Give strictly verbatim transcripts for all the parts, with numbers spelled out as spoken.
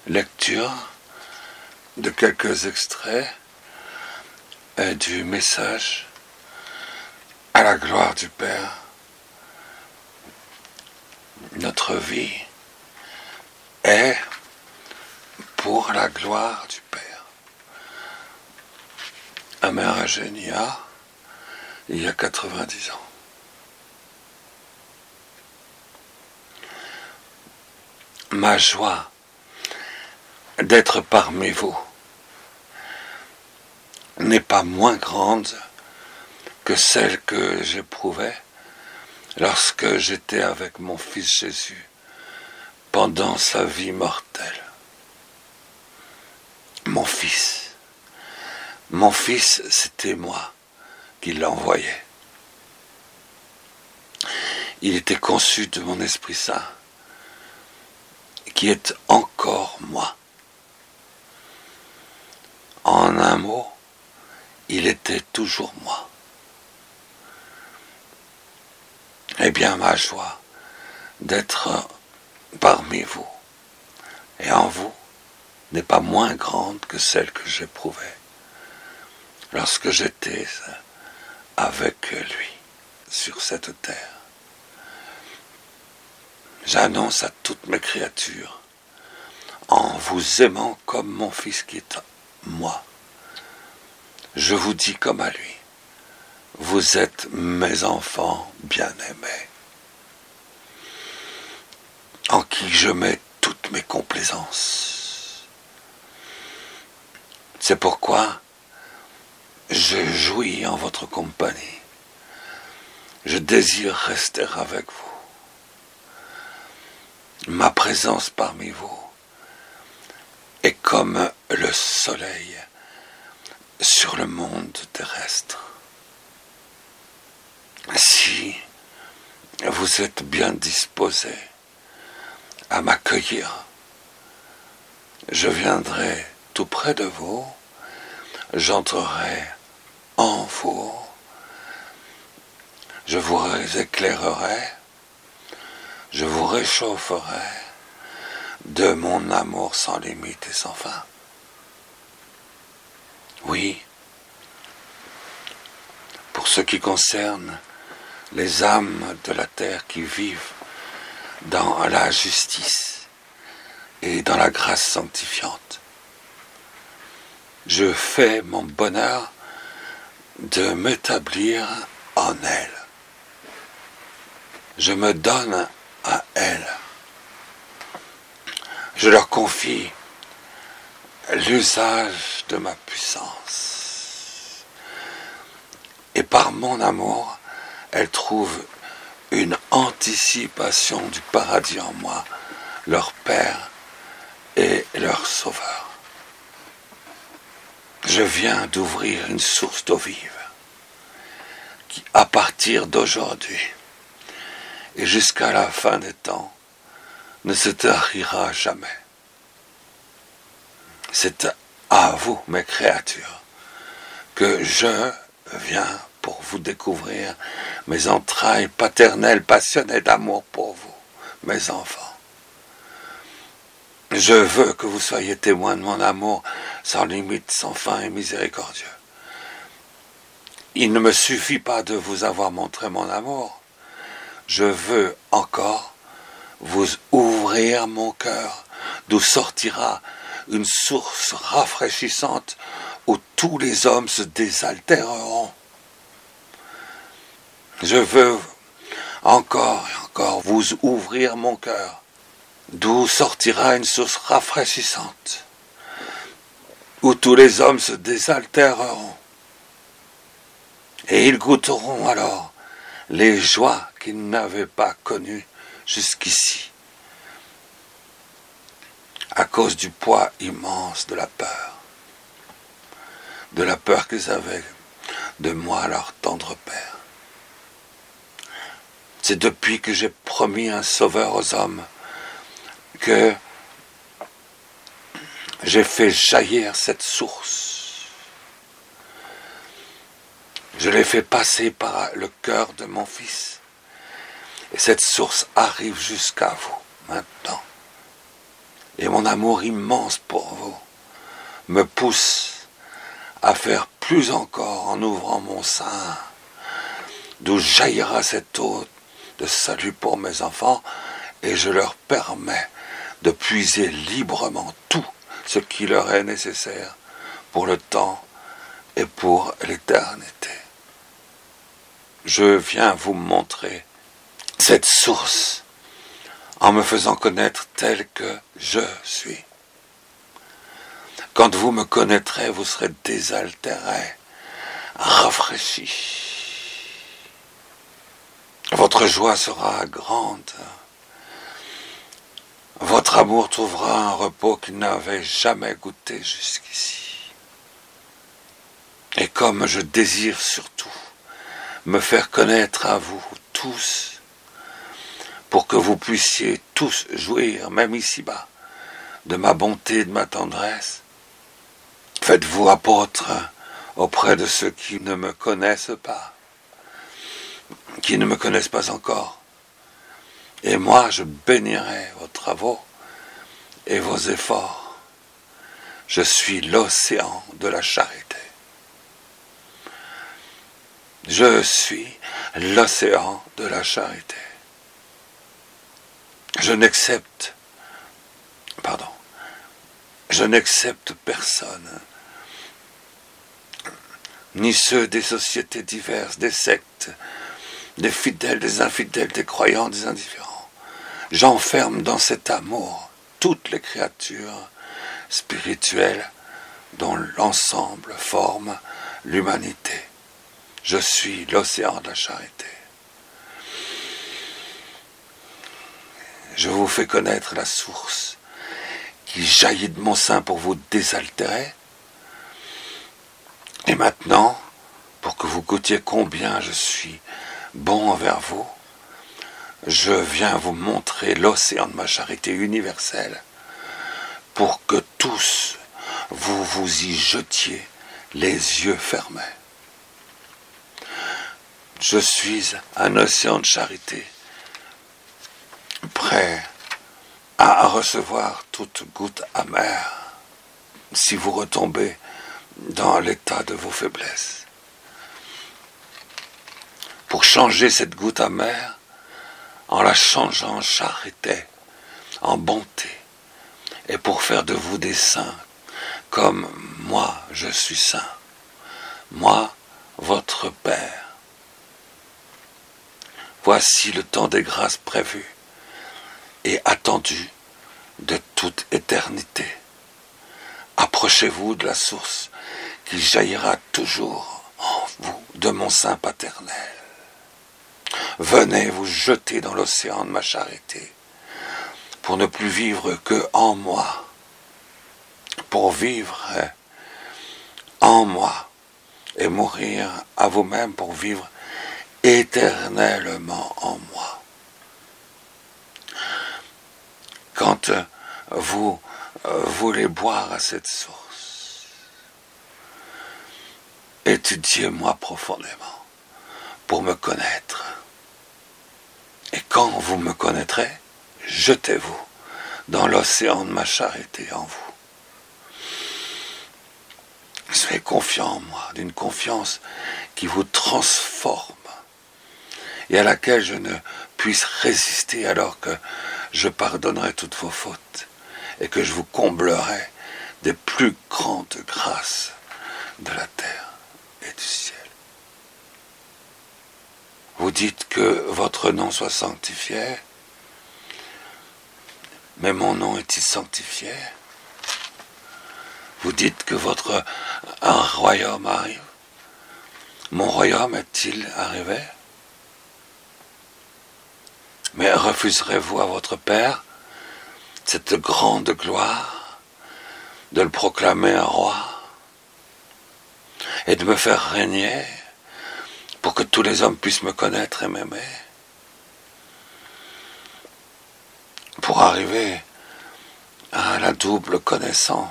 lecture de quelques extraits et du message à la gloire du Père. Notre vie est pour la gloire du Père. À Mère Eugénia, il y a quatre-vingt-dix ans. Ma joie d'être parmi vous n'est pas moins grande que celle que j'éprouvais lorsque j'étais avec mon fils Jésus pendant sa vie mortelle. Mon fils, mon fils, c'était moi qui l'envoyais. Il était conçu de mon Esprit Saint, qui est encore moi. En un mot, il était toujours moi. Eh bien, ma joie d'être parmi vous et en vous n'est pas moins grande que celle que j'éprouvais lorsque j'étais avec lui sur cette terre. J'annonce à toutes mes créatures, en vous aimant comme mon Fils qui est moi, je vous dis comme à lui, vous êtes mes enfants bien-aimés, en qui je mets toutes mes complaisances. C'est pourquoi je jouis en votre compagnie. Je désire rester avec vous. Ma présence parmi vous est comme le soleil sur le monde terrestre. Si vous êtes bien disposés à m'accueillir, je viendrai tout près de vous, j'entrerai en vous, je vous éclairerai, je vous réchaufferai de mon amour sans limite et sans fin. Oui, pour ce qui concerne les âmes de la terre qui vivent dans la justice et dans la grâce sanctifiante, je fais mon bonheur de m'établir en elles. Je me donne à elles. Je leur confie l'usage de ma puissance. Et par mon amour, elles trouvent une anticipation du paradis en moi, leur Père et leur Sauveur. Je viens d'ouvrir une source d'eau vive qui, à partir d'aujourd'hui et jusqu'à la fin des temps, ne se tarira jamais. C'est à vous, mes créatures, que je viens pour vous découvrir mes entrailles paternelles passionnées d'amour pour vous, mes enfants. Je veux que vous soyez témoins de mon amour sans limite, sans fin et miséricordieux. Il ne me suffit pas de vous avoir montré mon amour. Je veux encore vous ouvrir mon cœur, d'où sortira une source rafraîchissante où tous les hommes se désaltéreront. Je veux encore et encore vous ouvrir mon cœur, d'où sortira une source rafraîchissante, où tous les hommes se désaltéreront. Et ils goûteront alors les joies qu'ils n'avaient pas connues jusqu'ici, à cause du poids immense de la peur, de la peur qu'ils avaient de moi, leur tendre Père. C'est depuis que j'ai promis un sauveur aux hommes que j'ai fait jaillir cette source. Je l'ai fait passer par le cœur de mon Fils. Et cette source arrive jusqu'à vous maintenant. Et mon amour immense pour vous me pousse à faire plus encore en ouvrant mon sein, d'où jaillira cette eau de salut pour mes enfants, et je leur permets de puiser librement tout ce qui leur est nécessaire pour le temps et pour l'éternité. Je viens vous montrer cette source en me faisant connaître tel que je suis. Quand vous me connaîtrez, vous serez désaltéré, rafraîchi. Votre joie sera grande. Votre amour trouvera un repos qu'il n'avait jamais goûté jusqu'ici. Et comme je désire surtout me faire connaître à vous tous, pour que vous puissiez tous jouir, même ici-bas, de ma bonté et de ma tendresse, faites-vous apôtre auprès de ceux qui ne me connaissent pas, qui ne me connaissent pas encore. Et moi, je bénirai vos travaux et vos efforts. Je suis l'océan de la charité. Je suis l'océan de la charité. Je n'accepte, pardon, je n'accepte personne, ni ceux des sociétés diverses, des sectes, des fidèles, des infidèles, des croyants, des indifférents. J'enferme dans cet amour toutes les créatures spirituelles dont l'ensemble forme l'humanité. Je suis l'océan de la charité. Je vous fais connaître la source qui jaillit de mon sein pour vous désaltérer. Et maintenant, pour que vous goûtiez combien je suis bon envers vous, je viens vous montrer l'océan de ma charité universelle pour que tous vous vous y jetiez les yeux fermés. Je suis un océan de charité prêt à recevoir toute goutte amère si vous retombez dans l'état de vos faiblesses. Pour changer cette goutte amère, en la changeant en charité, en bonté, et pour faire de vous des saints, comme moi je suis saint, moi, votre Père. Voici le temps des grâces prévues et attendues de toute éternité. Approchez-vous de la source qui jaillira toujours en vous de mon sein paternel. Venez vous jeter dans l'océan de ma charité, pour ne plus vivre que en moi, pour vivre en moi, et mourir à vous-même pour vivre éternellement en moi. Quand vous voulez boire à cette source, étudiez-moi profondément pour me connaître. Et quand vous me connaîtrez, jetez-vous dans l'océan de ma charité en vous. Soyez confiant en moi, d'une confiance qui vous transforme et à laquelle je ne puisse résister alors que je pardonnerai toutes vos fautes et que je vous comblerai des plus grandes grâces de la terre et du ciel. Vous dites que votre nom soit sanctifié, mais mon nom est-il sanctifié? Vous dites que votre un royaume arrive, mon royaume est-il arrivé? Mais refuserez-vous à votre Père cette grande gloire de le proclamer un roi et de me faire régner pour que tous les hommes puissent me connaître et m'aimer, pour arriver à la double connaissance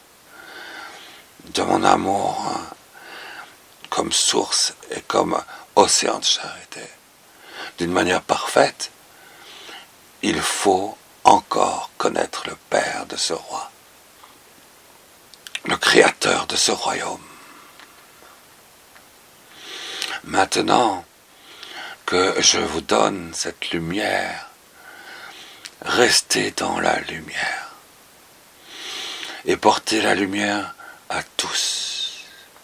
de mon amour comme source et comme océan de charité d'une manière parfaite? Il faut encore connaître le Père de ce roi, le Créateur de ce royaume. Maintenant que je vous donne cette lumière, restez dans la lumière et portez la lumière à tous.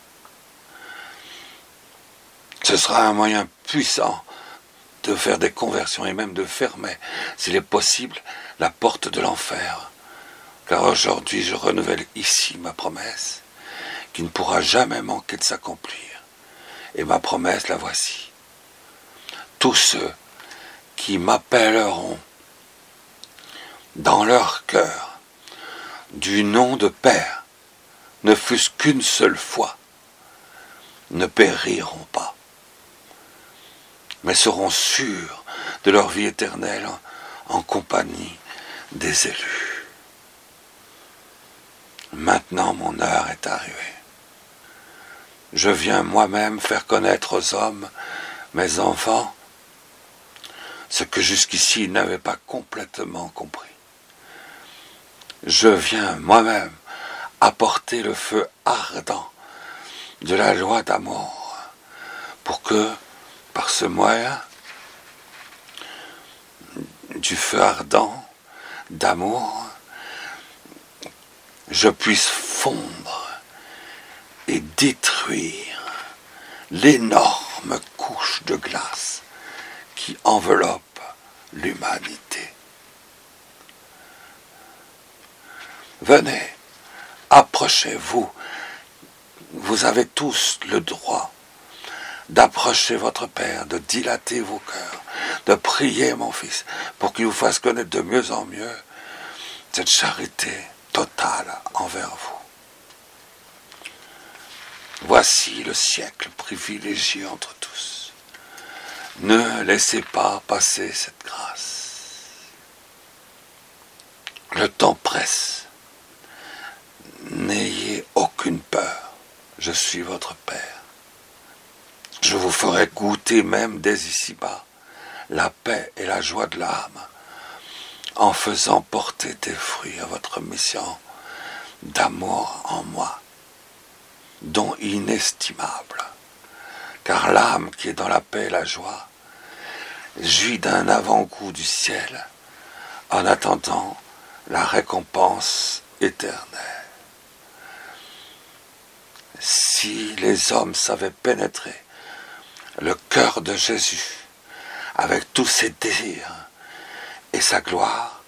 Ce sera un moyen puissant de faire des conversions et même de fermer, s'il est possible, la porte de l'enfer. Car aujourd'hui, je renouvelle ici ma promesse, qui ne pourra jamais manquer de s'accomplir. Et ma promesse, la voici. Tous ceux qui m'appelleront dans leur cœur du nom de Père, ne fût-ce qu'une seule fois, ne périront pas, mais seront sûrs de leur vie éternelle en compagnie des élus. Maintenant mon heure est arrivée. Je viens moi-même faire connaître aux hommes, mes enfants, ce que jusqu'ici ils n'avaient pas complètement compris. Je viens moi-même apporter le feu ardent de la loi d'amour, pour que, par ce moyen, du feu ardent d'amour, je puisse fondre et détruire l'énorme couche de glace qui enveloppe l'humanité. Venez, approchez-vous. Vous avez tous le droit d'approcher votre Père, de dilater vos cœurs, de prier, mon Fils, pour qu'il vous fasse connaître de mieux en mieux cette charité totale envers vous. Voici le siècle privilégié entre tous. Ne laissez pas passer cette grâce. Le temps presse. N'ayez aucune peur. Je suis votre Père. Je vous ferai goûter même dès ici-bas la paix et la joie de l'âme, en faisant porter des fruits à votre mission d'amour en moi, don inestimable, car l'âme qui est dans la paix et la joie jouit d'un avant-goût du ciel en attendant la récompense éternelle. Si les hommes savaient pénétrer le cœur de Jésus avec tous ses désirs et sa gloire,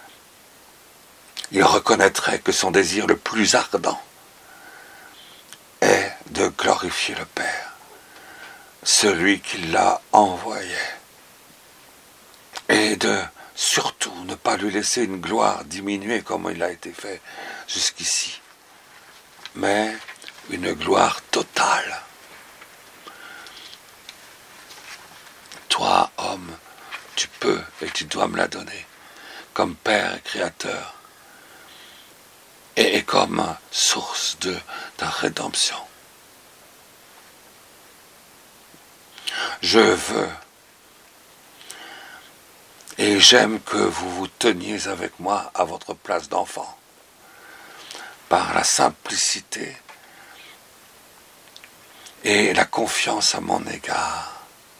ils reconnaîtraient que son désir le plus ardent est de glorifier le Père, celui qui l'a envoyé, et de surtout ne pas lui laisser une gloire diminuer comme il a été fait jusqu'ici, mais une gloire totale. Toi, homme, tu peux et tu dois me la donner, comme Père et Créateur, et comme source de ta rédemption. Je veux et j'aime que vous vous teniez avec moi à votre place d'enfant, par la simplicité et la confiance à mon égard.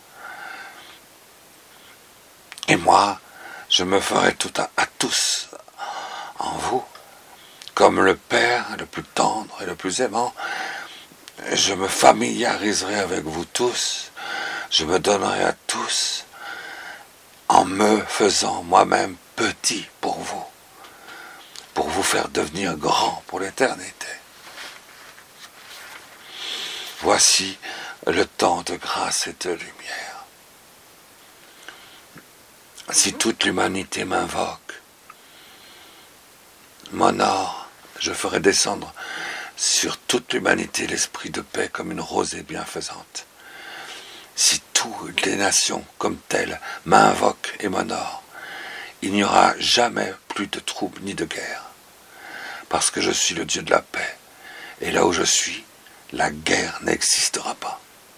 Et moi, je me ferai tout à, à tous en vous, comme le Père le plus tendre et le plus aimant. Je me familiariserai avec vous tous, je me donnerai à tous, en me faisant moi-même petit pour vous, pour vous faire devenir grand pour l'éternité. Voici le temps de grâce et de lumière. Si toute l'humanité m'invoque, m'honore, je ferai descendre sur toute l'humanité l'esprit de paix comme une rosée bienfaisante. Si toutes les nations comme telles m'invoquent et m'honorent, il n'y aura jamais plus de troubles ni de guerre, parce que je suis le Dieu de la paix, et là où je suis, la guerre n'existera pas.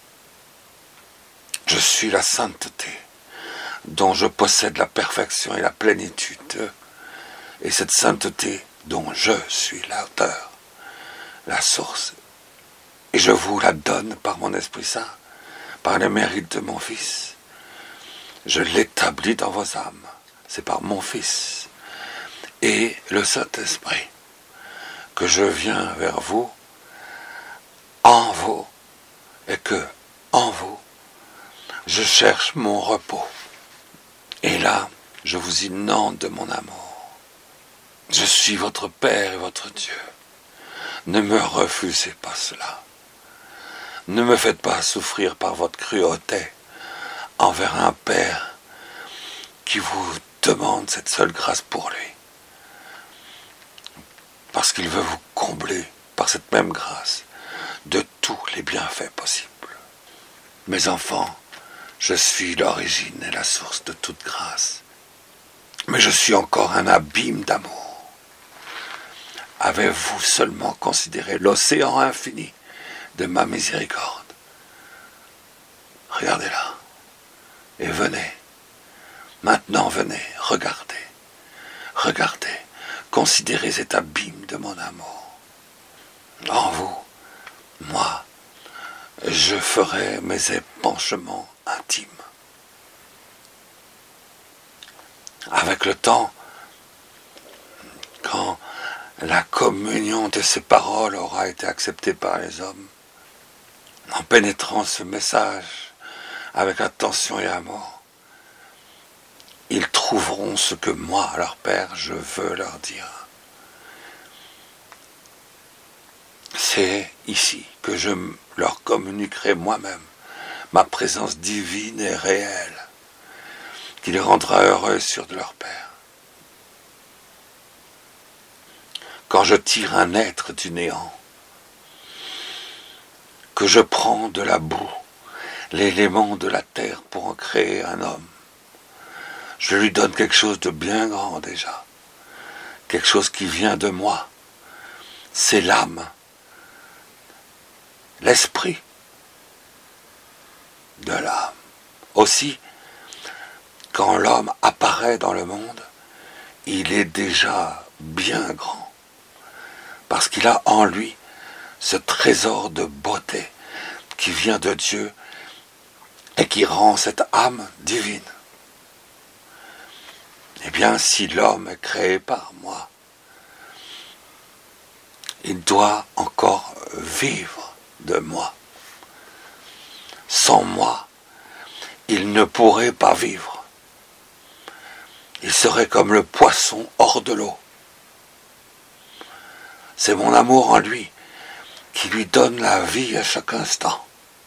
Je suis la sainteté, dont je possède la perfection et la plénitude. Et cette sainteté dont je suis l'auteur, la source, et je vous la donne par mon Esprit Saint, par le mérite de mon Fils. Je l'établis dans vos âmes. C'est par mon Fils et le Saint-Esprit que je viens vers vous, en vous, et que, en vous, je cherche mon repos. Et là, je vous inonde de mon amour. Je suis votre Père et votre Dieu. Ne me refusez pas cela. Ne me faites pas souffrir par votre cruauté envers un Père qui vous demande cette seule grâce pour lui. Parce qu'il veut vous combler par cette même grâce de tous les bienfaits possibles. Mes enfants, je suis l'origine et la source de toute grâce. Mais je suis encore un abîme d'amour. Avez-vous seulement considéré l'océan infini de ma miséricorde? Regardez-la. Et venez. Maintenant venez, regardez. Regardez. Considérez cet abîme de mon amour. En vous, moi, je ferai mes épanchements intimes. Avec le temps, quand la communion de ces paroles aura été acceptée par les hommes, en pénétrant ce message avec attention et amour, ils trouveront ce que moi, leur Père, je veux leur dire. C'est ici que je leur communiquerai moi-même ma présence divine et réelle, qui les rendra heureux sur de leur Père. Quand je tire un être du néant, que je prends de la boue, l'élément de la terre pour en créer un homme, je lui donne quelque chose de bien grand déjà, quelque chose qui vient de moi, c'est l'âme, l'esprit de l'âme. Aussi, quand l'homme apparaît dans le monde, il est déjà bien grand, parce qu'il a en lui ce trésor de beauté qui vient de Dieu et qui rend cette âme divine. Eh bien, si l'homme est créé par moi, il doit encore vivre de moi. Sans moi, il ne pourrait pas vivre. Il serait comme le poisson hors de l'eau. C'est mon amour en lui qui lui donne la vie à chaque instant.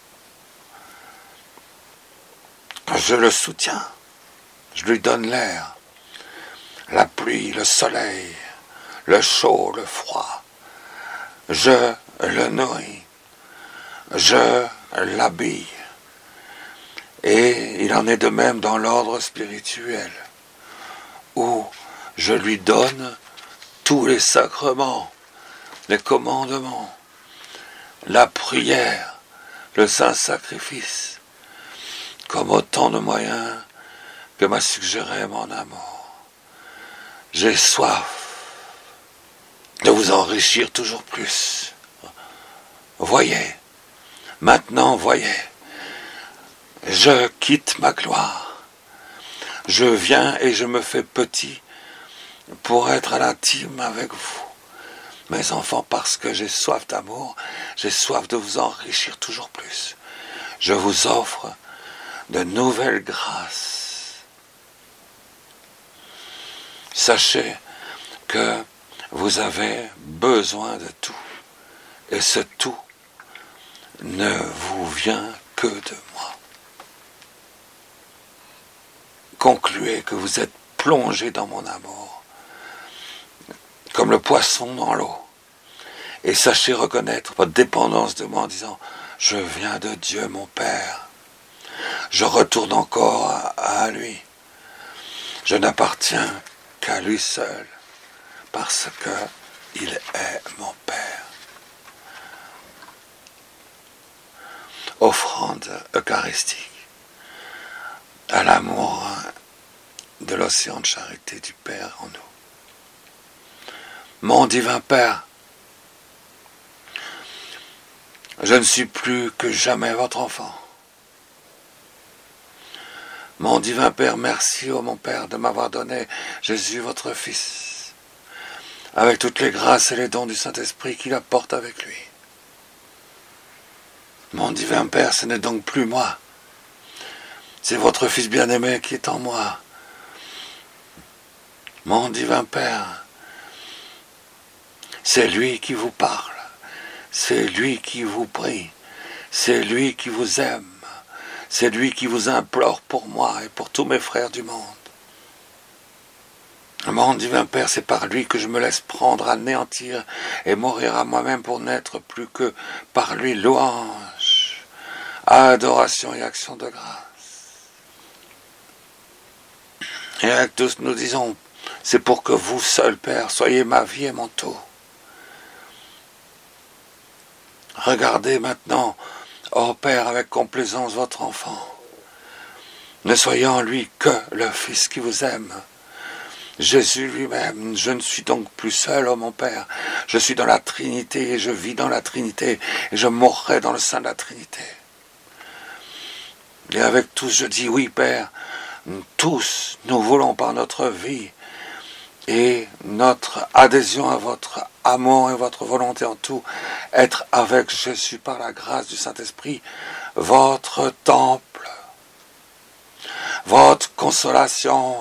Je le soutiens, je lui donne l'air, la pluie, le soleil, le chaud, le froid. Je le nourris, je l'habille. Et il en est de même dans l'ordre spirituel, où je lui donne tous les sacrements, les commandements, la prière, le saint sacrifice, comme autant de moyens que m'a suggéré mon amour. J'ai soif de vous enrichir toujours plus. Voyez, maintenant voyez, je quitte ma gloire. Je viens et je me fais petit pour être à l'intime avec vous. Mes enfants, parce que j'ai soif d'amour, j'ai soif de vous enrichir toujours plus. Je vous offre de nouvelles grâces. Sachez que vous avez besoin de tout. Et ce tout ne vous vient que de moi. Concluez que vous êtes plongé dans mon amour, comme le poisson dans l'eau. Et sachez reconnaître votre dépendance de moi en disant « Je viens de Dieu, mon Père. Je retourne encore à, à lui. Je n'appartiens qu'à lui seul, parce qu'il est mon Père. » Offrande eucharistique à l'amour de l'océan de charité du Père en nous. Mon divin Père, je ne suis plus que jamais votre enfant. Mon divin Père, merci, ô mon Père, de m'avoir donné Jésus, votre Fils, avec toutes les grâces et les dons du Saint-Esprit qu'il apporte avec lui. Mon divin Père, ce n'est donc plus moi, c'est votre Fils bien-aimé qui est en moi. Mon divin Père, c'est lui qui vous parle, c'est lui qui vous prie, c'est lui qui vous aime. C'est lui qui vous implore pour moi et pour tous mes frères du monde. Mon divin Père, c'est par lui que je me laisse prendre, anéantir et mourir à moi-même pour n'être plus que par lui louange, adoration et action de grâce. Et avec tous nous disons, c'est pour que vous seul, Père, soyez ma vie et mon tout. Regardez maintenant, ô Père, avec complaisance votre enfant, ne soyez en lui que le Fils qui vous aime, Jésus lui-même. Je ne suis donc plus seul, ô mon Père, je suis dans la Trinité et je vis dans la Trinité et je mourrai dans le sein de la Trinité. Et avec tous je dis oui, Père, tous nous voulons par notre vie et notre adhésion à votre amour et votre volonté en tout, être avec Jésus par la grâce du Saint-Esprit, votre temple, votre consolation,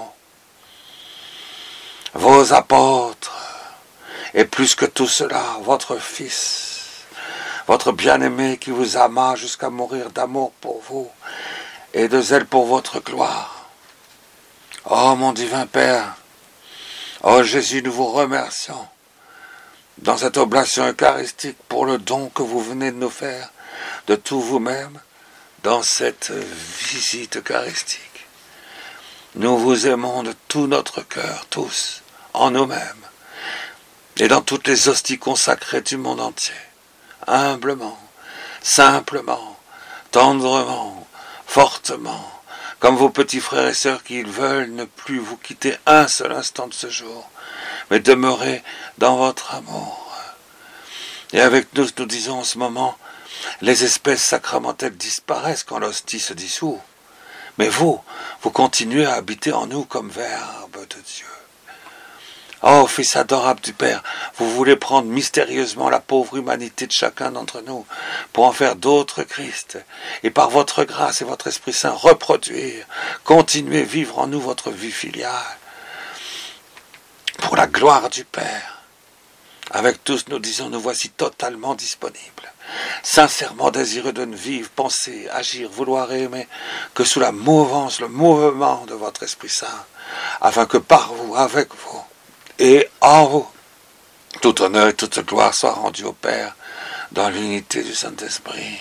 vos apôtres, et plus que tout cela, votre Fils, votre bien-aimé qui vous ama jusqu'à mourir d'amour pour vous et de zèle pour votre gloire. Oh mon divin Père, oh Jésus, nous vous remercions dans cette oblation eucharistique pour le don que vous venez de nous faire de tout vous-même dans cette visite eucharistique. Nous vous aimons de tout notre cœur, tous, en nous-mêmes, et dans toutes les hosties consacrées du monde entier, humblement, simplement, tendrement, fortement, comme vos petits frères et sœurs qui veulent ne plus vous quitter un seul instant de ce jour, mais demeurer dans votre amour. Et avec nous, nous disons en ce moment, les espèces sacramentelles disparaissent quand l'hostie se dissout. Mais vous, vous continuez à habiter en nous comme Verbe de Dieu. Oh, Fils adorable du Père, vous voulez prendre mystérieusement la pauvre humanité de chacun d'entre nous pour en faire d'autres Christ, et par votre grâce et votre Esprit Saint reproduire, continuer à vivre en nous votre vie filiale, pour la gloire du Père. Avec tous, nous disons, nous voici totalement disponibles, sincèrement désireux de ne vivre, penser, agir, vouloir et aimer que sous la mouvance, le mouvement de votre Esprit Saint, afin que par vous, avec vous, et en vous, tout honneur et toute gloire soient rendus au Père dans l'unité du Saint-Esprit.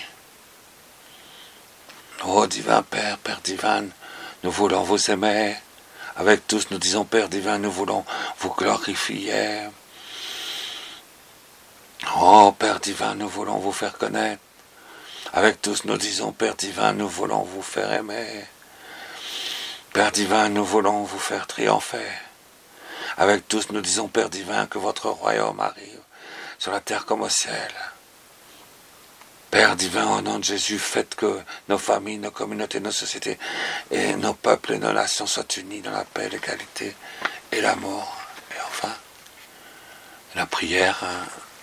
Ô divin Père, Père divin, nous voulons vous aimer. Avec tous, nous disons, Père divin, nous voulons vous glorifier. Oh Père divin, nous voulons vous faire connaître. Avec tous, nous disons, Père divin, nous voulons vous faire aimer. Père divin, nous voulons vous faire triompher. Avec tous, nous disons, Père divin, que votre royaume arrive, sur la terre comme au ciel. Père divin, au nom de Jésus, faites que nos familles, nos communautés, nos sociétés, et nos peuples et nos nations soient unis dans la paix, l'égalité et l'amour. Et enfin, la prière hein,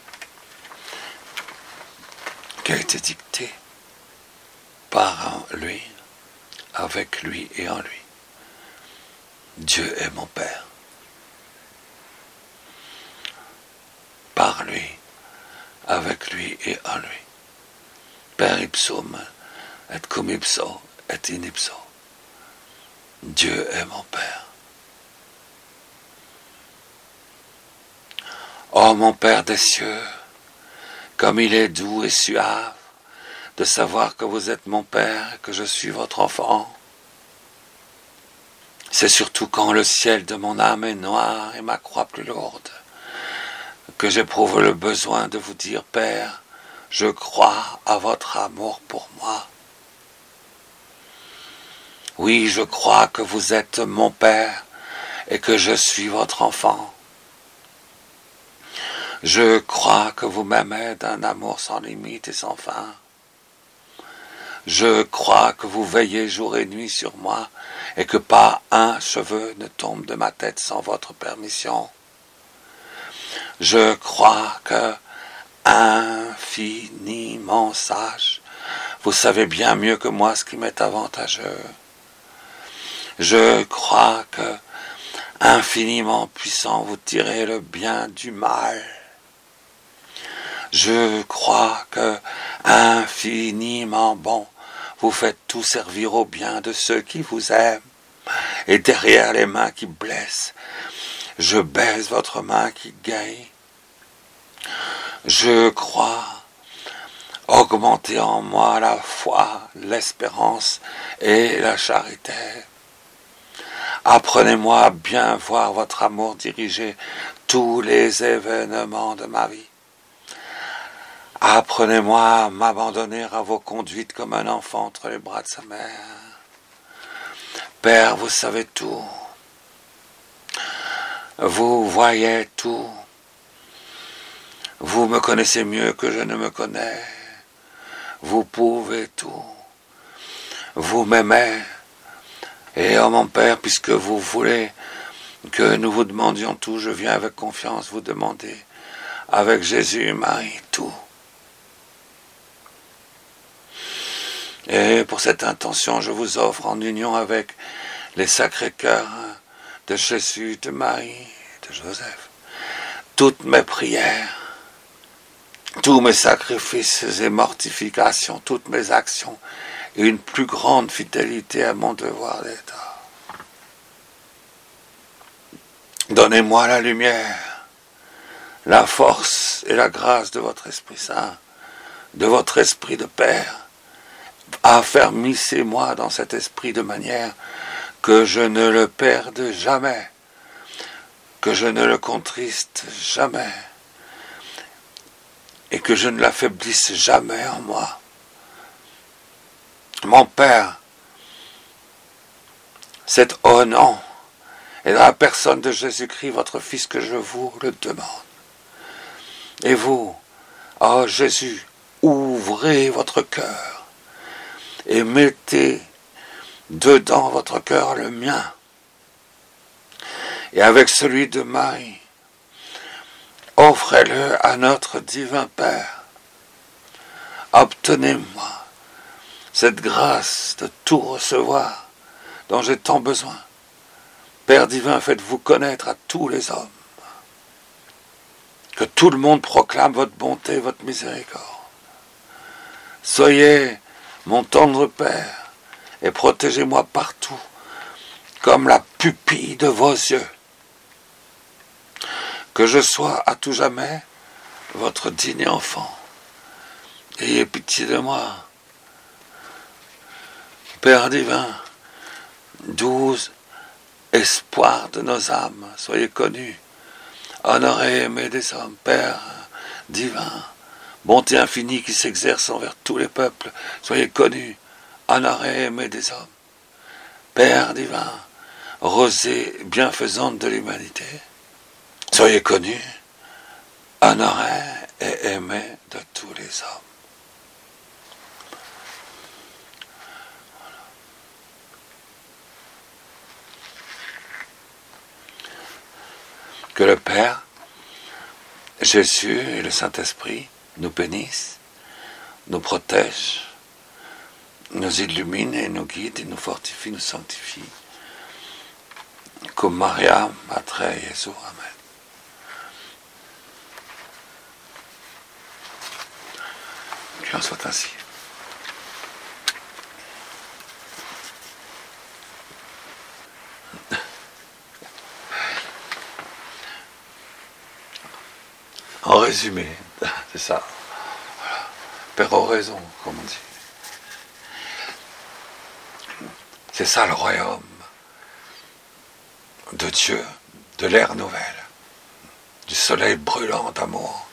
qui a été dictée par lui, avec lui et en lui. Dieu est mon Père. Par lui, avec lui et en lui. Per ipsum, et cum ipso, et in ipso. Dieu est mon Père. Ô mon Père des cieux, comme il est doux et suave de savoir que vous êtes mon Père et que je suis votre enfant. C'est surtout quand le ciel de mon âme est noir et ma croix plus lourde que j'éprouve le besoin de vous dire, Père, je crois à votre amour pour moi. Oui, je crois que vous êtes mon Père et que je suis votre enfant. Je crois que vous m'aimez d'un amour sans limite et sans fin. Je crois que vous veillez jour et nuit sur moi et que pas un cheveu ne tombe de ma tête sans votre permission. Je crois que, infiniment sage, vous savez bien mieux que moi ce qui m'est avantageux. Je crois que, infiniment puissant, vous tirez le bien du mal. Je crois que, infiniment bon, vous faites tout servir au bien de ceux qui vous aiment. Et derrière les mains qui blessent, je baise votre main qui guérit. Je crois augmenter en moi la foi, l'espérance et la charité. Apprenez-moi à bien voir votre amour diriger tous les événements de ma vie. Apprenez-moi à m'abandonner à vos conduites comme un enfant entre les bras de sa mère. Père, vous savez tout. Vous voyez tout. Vous me connaissez mieux que je ne me connais. Vous pouvez tout. Vous m'aimez. Et oh mon Père, puisque vous voulez que nous vous demandions tout, je viens avec confiance vous demander, avec Jésus, Marie, tout. Et pour cette intention, je vous offre en union avec les sacrés cœurs de Jésus, de Marie, de Joseph, toutes mes prières, tous mes sacrifices et mortifications, toutes mes actions, et une plus grande fidélité à mon devoir d'État. Donnez-moi la lumière, la force et la grâce de votre Esprit Saint, de votre Esprit de Père. Affermissez-moi dans cet esprit de manière que je ne le perde jamais, que je ne le contriste jamais, et que je ne l'affaiblisse jamais en moi. Mon Père, c'est au nom et dans la personne de Jésus-Christ, votre Fils, que je vous le demande. Et vous, oh Jésus, ouvrez votre cœur et mettez dedans votre cœur le mien et avec celui de Marie, offrez-le à notre divin Père. Obtenez-moi cette grâce de tout recevoir dont j'ai tant besoin. Père divin, faites-vous connaître à tous les hommes. Que tout le monde proclame votre bonté, votre miséricorde. Soyez mon tendre Père et protégez-moi partout comme la pupille de vos yeux. Que je sois à tout jamais votre digne enfant. Ayez pitié de moi. Père divin, douze espoirs de nos âmes, soyez connus, honorés et aimés des hommes. Père divin, bonté infinie qui s'exerce envers tous les peuples, soyez connus, honorés et aimés des hommes. Père divin, rosée bienfaisante de l'humanité, soyez connus, honorés et aimés de tous les hommes. Que le Père, Jésus et le Saint-Esprit nous bénissent, nous protègent, nous illuminent et nous guident et nous fortifient, nous sanctifient. Comme Maria, Matre Jésus. Amen. Qu'il en soit ainsi. En résumé, c'est ça. Voilà. Père oraison, comme on dit. C'est ça le royaume de Dieu, de l'ère nouvelle, du soleil brûlant d'amour,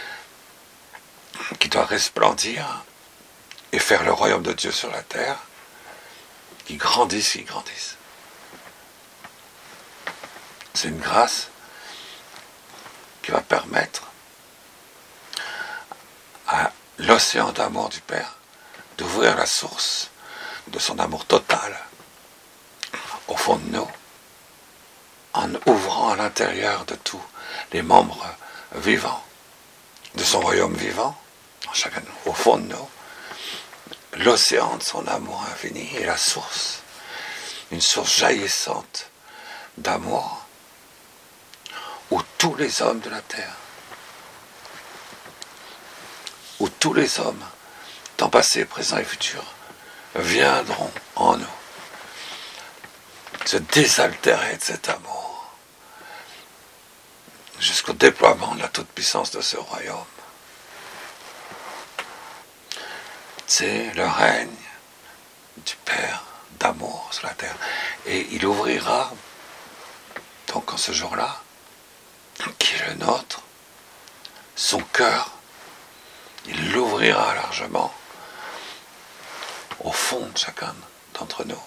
qui doit resplendir et faire le royaume de Dieu sur la terre, qui grandisse, qui grandisse. C'est une grâce qui va permettre l'océan d'amour du Père, d'ouvrir la source de son amour total au fond de nous, en ouvrant à l'intérieur de tous les membres vivants de son royaume vivant, en chacun de nous, au fond de nous, l'océan de son amour infini et la source, une source jaillissante d'amour, où tous les hommes de la terre, où tous les hommes, temps passé, présent et futur, viendront en nous se désaltérer de cet amour jusqu'au déploiement de la toute-puissance de ce royaume. C'est le règne du Père d'amour sur la terre. Et il ouvrira, donc en ce jour-là, qui est le nôtre, son cœur, il l'ouvrira largement au fond de chacun d'entre nous.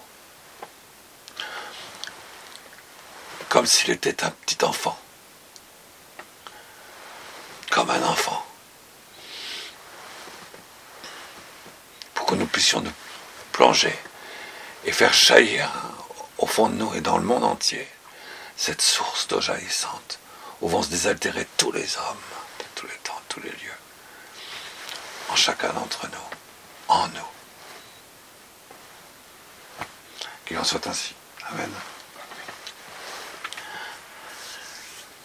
Comme s'il était un petit enfant. Comme un enfant. Pour que nous puissions nous plonger et faire jaillir au fond de nous et dans le monde entier cette source d'eau jaillissante où vont se désaltérer tous les hommes, de tous les temps, tous les lieux, en chacun d'entre nous, en nous. Qu'il en soit ainsi. Amen.